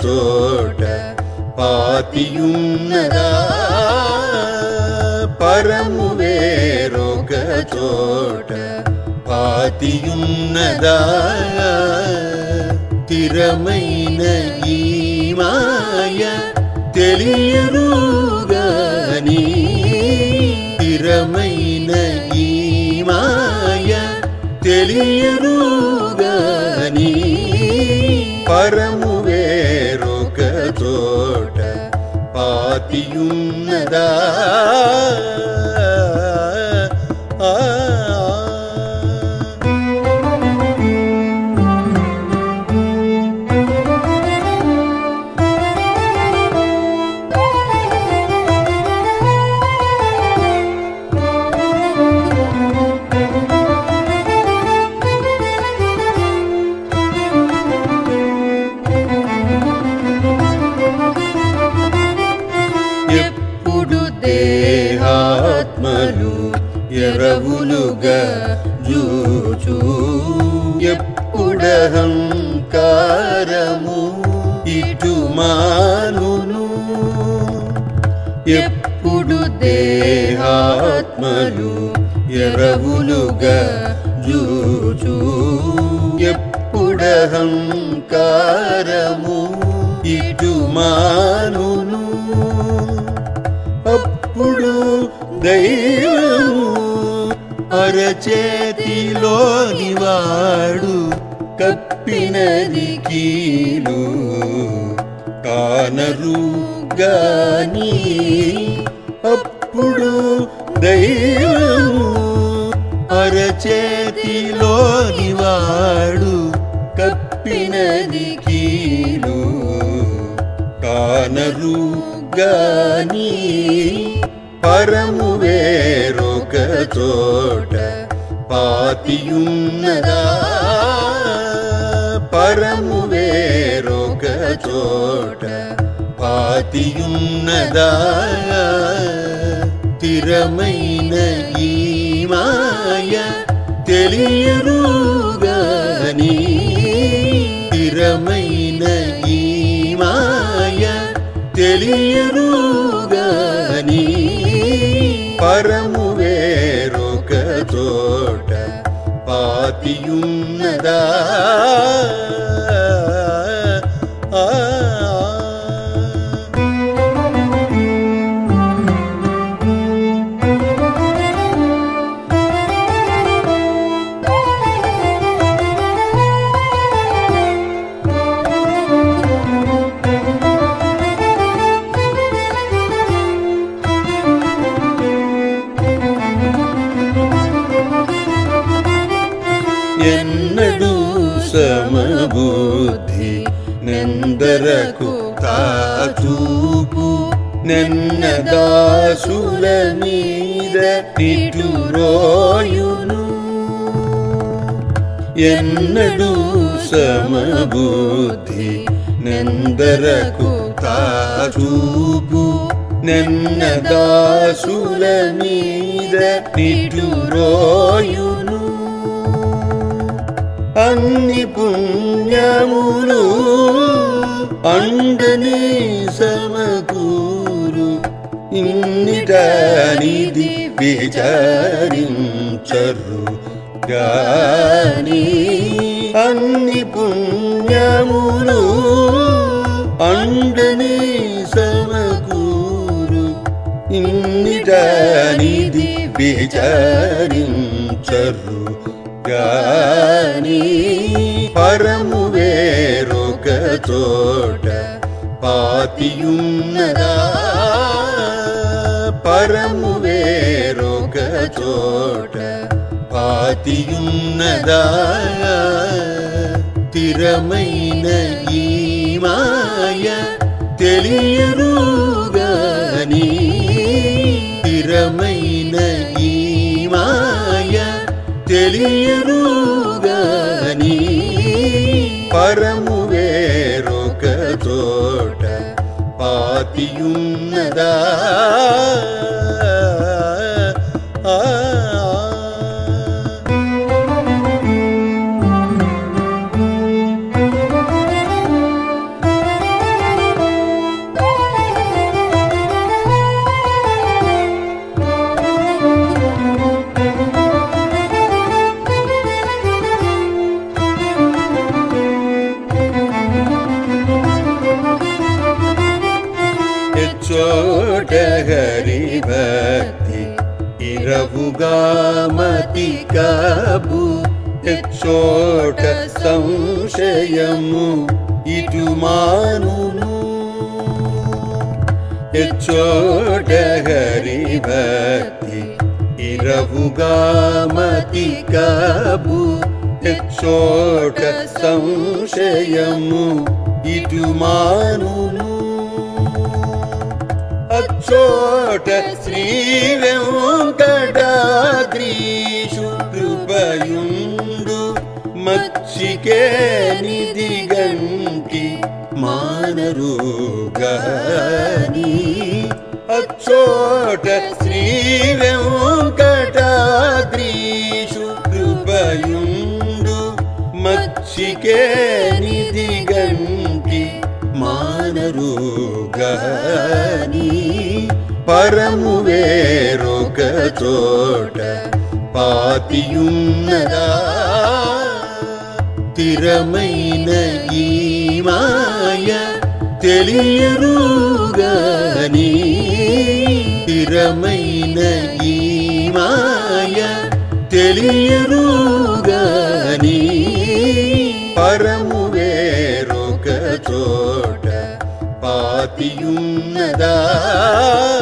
చోట పాతియున్నదా పరము వేరొక చోట పాతియున్నదా స్థిరమైన ఈ మాయ తెలియరుగాని స్థిరమైన ఈ మాయ తెలియరుగాని పరము వేరొక చోట పాతియున్నదా దేహాత్మలు ఎరవులుగా జూచు ఎప్పుడహంకారము ఇటు మానును ఎప్పుడు దేహాత్మలు ఎరవులుగా జూచు ఎప్పుడహంకారము ఇటు మానును అప్పుడు దైవము అరచేతిలోని వాడు కప్పినది కీలు కానరు గాని అప్పుడు దైవము అరచేతిలోని వాడు కప్పినది కీలు కానరు గాని పరము వేరొక చోట పాతియున్నదా పరము వేరొక చోట పాతియున్నదా స్థిరమైన ఈ మాయ తెలియరుగాని స్థిరమైన ఈ మాయ తెలియరుగాని పరము వేరొక చోట పాతియున్నదా ఎన్నడూ సమబుద్ధి నెందరకు తాచూపు నెన్న దాసుల మీద నిటురోయును ఎన్నడూ సమబుద్ధి నెందరకు తాచూపు నెన్న దాసుల మీద నిటురోయును అన్ని పుణ్యములు అండని సమకూరు ఇన్నిటనిది విచారించరు గాని అన్ని పుణ్యములు అండని సమకూరు ఇన్నిటనిది విచారించరు గాని పరము వేరొక చోట పాతియున్నదా పరము వేరొక చోట పాతియున్నదా స్థిరమైన ఈ మాయ తెలియరుగాని స్థిరమైన ఈ మాయ తెలియరుగాని పరము వేరొక చోట పాతియున్నదా కబు ఎచ్చోట సంశయము ఇటు మానును ఎచ్చోట హరి భక్తి ఇరవుగా మతి కబు ఎచ్చోట సంశయము ఇటు మానును అచ్చోట శ్రీ వెంకటాద్రీషు కృపయుండు మచ్చికే నిదిగంటి మానరుగాని అచ్చోట శ్రీ వెంకటాద్రీషు కృపయుండు మచ్చికే నిదిగంటి మానరుగాని పరము వేరొక చోట పాతియున్నదా స్థిరమైన ఈ మాయ తెలియరుగాని స్థిరమైన ఈ మాయ తెలియరుగాని పరము వేరొక చోట పాతియున్నదా